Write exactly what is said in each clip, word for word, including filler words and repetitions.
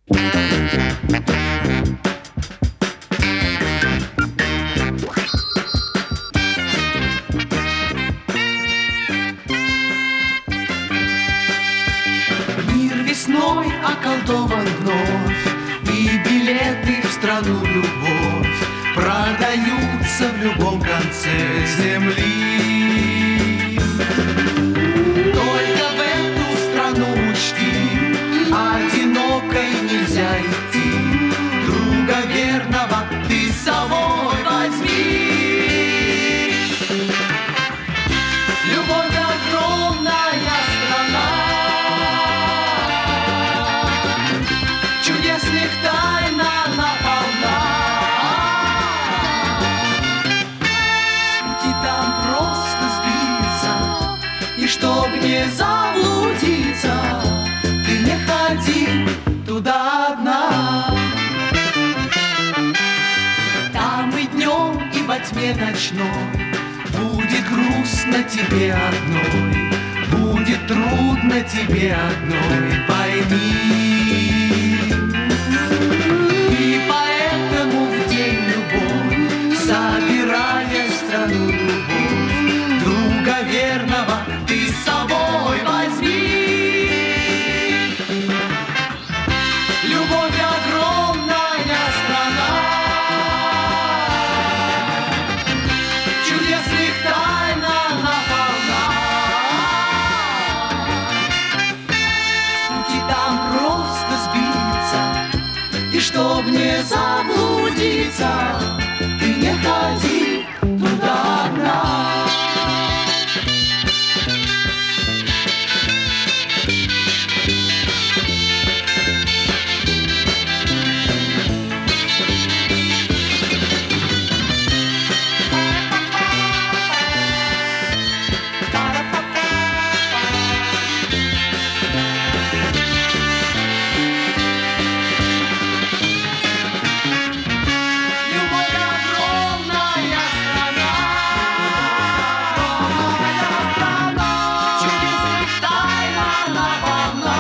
Мир весной околдован вновь, и билеты в страну любовь продаются в любом конце земли. Только в эту страну учти, одинокой нельзя идти. Друга верного ты с собой возьми. Любовь огромная страна, чудесных тайн она полна. С пути там просто сбиться, и чтоб не заблудиться, ты не ходи туда одна. Там и днем, и во тьме ночной будет грустно тебе одной, будет трудно тебе одной, пойми. И поэтому в день любовь, собирая страну любовь, друга верного ты с собой возьми. Любовь огромная страна, чудесных тайн она полна. С пути там просто сбиться, и чтоб не заблудиться, ты не ходи туда одна. Любовь огромная страна, чудесных тайн она полна.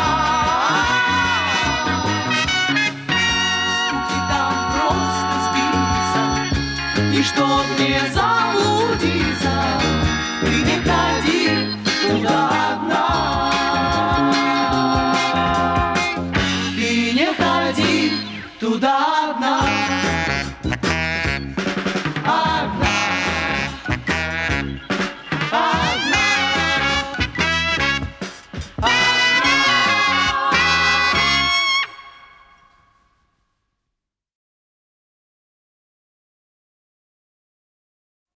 С пути там просто сбиться, и чтоб не заблудиться, ты не ходи туда одна. Ты не ходи туда одна.